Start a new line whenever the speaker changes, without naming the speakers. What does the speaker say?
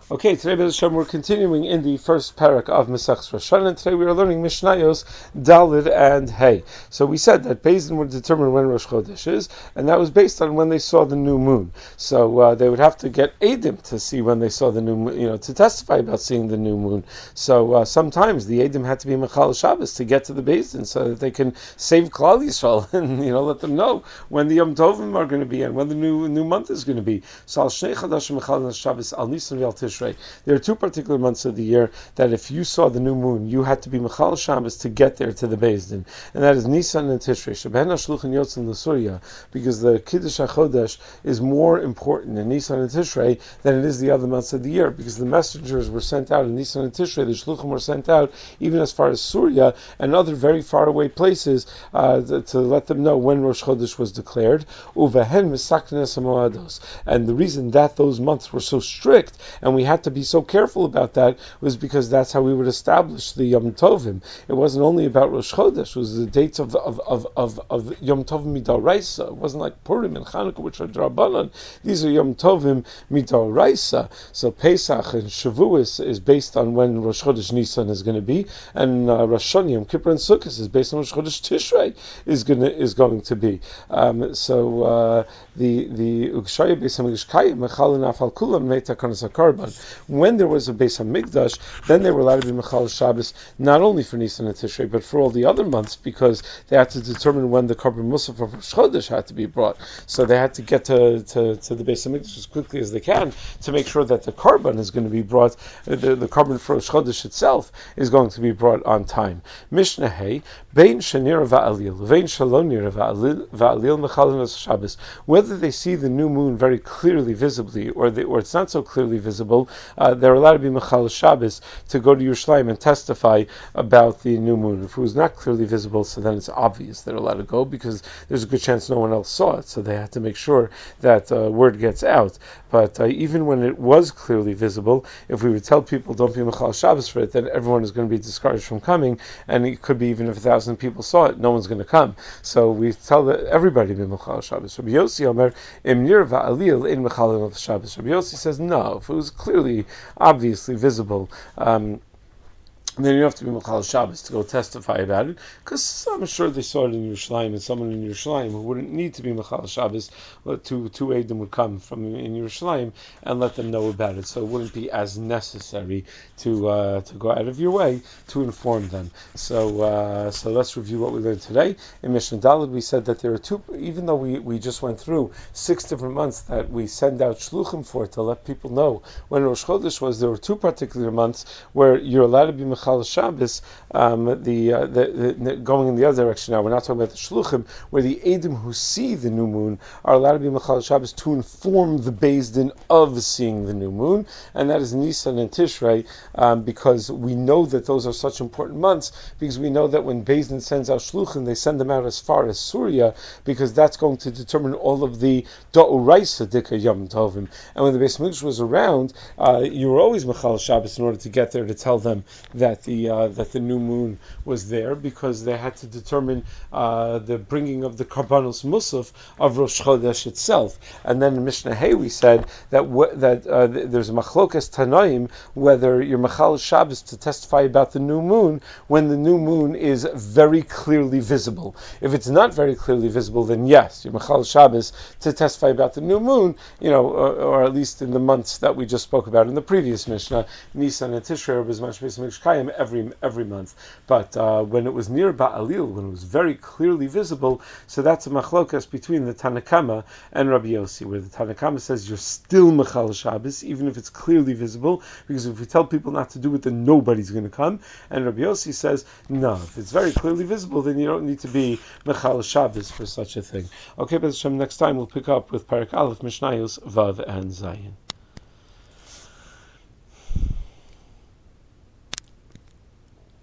Okay, today, B'ez Hashem, we're continuing in the first parak of Masechus Rosh Hashanah, and today we are learning Mishnayos, Dalid, and Hey. So we said that Beis Din would determine when Rosh Chodesh is, and that was based on when they saw the new moon. So they would have to get Eidim to see when they saw the new moon, to testify about seeing the new moon. So sometimes the Eidim had to be Mechal Shabbos to get to the Beis Din so that they can save Klal Yisrael and let them know when the Yom Tovim are going to be and when the new month is going to be. So Al Shnei Chadashim Mechal Shabbos Al Nisan V'Al Tishrei. There are two particular months of the year that if you saw the new moon, you had to be Mechal Shabbos to get there to the Beis Din, and that is Nisan and Tishrei. Sheben HaShluchim Yotzin L'Surya, because the Kiddush HaChodesh is more important in Nisan and Tishrei than it is the other months of the year, because the messengers were sent out in Nisan and Tishrei, the Shluchim were sent out even as far as Surya and other very far away places to let them know when Rosh Chodesh was declared. Uvehen Misaknes HaMoados. And the reason that those months were so strict, and we had to be so careful about that, was because that's how we would establish the Yom Tovim. It wasn't only about Rosh Chodesh; it was the dates of Yom Tovim Midaraisa. It wasn't like Purim and Chanukah, which are Drabanan. These are Yom Tovim Midaraisa. So Pesach and Shavuos is based on when Rosh Chodesh Nisan is going to be, and Rosh Hashanah, Yom Kippur, and Sukkot is based on Rosh Chodesh Tishrei is going to be. The Ukshaya Beis Hamikdash Mechal Nafal Kulam Meita Kanas Karban. When there was a Beis Hamikdash, then they were allowed to be Mechal Shabbos not only for Nisan and Tishrei, but for all the other months, because they had to determine when the Karban Musaf of Rosh Chodesh had to be brought. So they had to get to the Beis Hamikdash as quickly as they can to make sure that the Karban is going to be brought, the Karban for Rosh Chodesh itself is going to be brought on time. Mishnah Hey, Bein Shanir Va'alil, Vein Shalonir Va'alil Mechal Shabbos. Whether they see the new moon very clearly, visibly, or it's not so clearly visible, they're allowed to be Mechal Shabbos to go to Yerushalayim and testify about the new moon. If it was not clearly visible, so then it's obvious they're allowed to go, because there's a good chance no one else saw it, so they had to make sure that word gets out. But even when it was clearly visible, if we would tell people don't be Mechal Shabbos for it, then everyone is going to be discouraged from coming, and it could be even if 1,000 people saw it, no one's going to come. So we tell everybody to be Mechal Shabbos. Rabbi Yossi Omer, Im Nir Va'alil in Mechal Shabbos. Rabbi Yossi says no, if it was clearly, obviously visible, then you have to be Mechal Shabbos to go testify about it, because I'm sure they saw it in Yerushalayim, and someone in Yerushalayim who wouldn't need to be Mechal Shabbos, two Eidim would come from in Yerushalayim and let them know about it. So it wouldn't be as necessary to go out of your way to inform them. So let's review what we learned today. In Mishnah Daled, we said that there are two, even though we just went through 6 different months that we send out Shluchim for to let people know when Rosh Chodesh was, there were 2 particular months where you're allowed to be Mechal Shabbos, going in the other direction now. We're not talking about the Shluchim, where the Eidim who see the new moon are allowed to be Mechal Shabbos to inform the Beis Din of seeing the new moon, and that is Nisan and Tishrei, because we know that those are such important months, because we know that when Beis Din sends out Shluchim, they send them out as far as Surya, because that's going to determine all of the Da'uraisa Dika Yom Tovim. And when the Beis Hamikdash was around, you were always Mechal Shabbos in order to get there to tell them that the new moon was there, because they had to determine the bringing of the Karbanos Musaf of Rosh Chodesh itself. And then in Mishnah Hey we said that there's a Machlokas Tanaim whether you're Mechal Shabbos to testify about the new moon when the new moon is very clearly visible. If it's not very clearly visible, then yes, you're Mechal Shabbos to testify about the new moon, or at least in the months that we just spoke about in the previous Mishnah, Nisan and Tishrei, Bezman Beis Hamikdash Kayim, every month. But when it was near Ba'alil, when it was very clearly visible, so that's a machlokas between the Tanakama and Rabbi Yossi, where the Tanakama says you're still Mechal Shabbos, even if it's clearly visible, because if we tell people not to do it, then nobody's going to come. And Rabbi Yossi says, no, if it's very clearly visible, then you don't need to be Mechal Shabbos for such a thing. Okay, but next time we'll pick up with Parak Aleph, Mishnayos, Vav, and Zayin.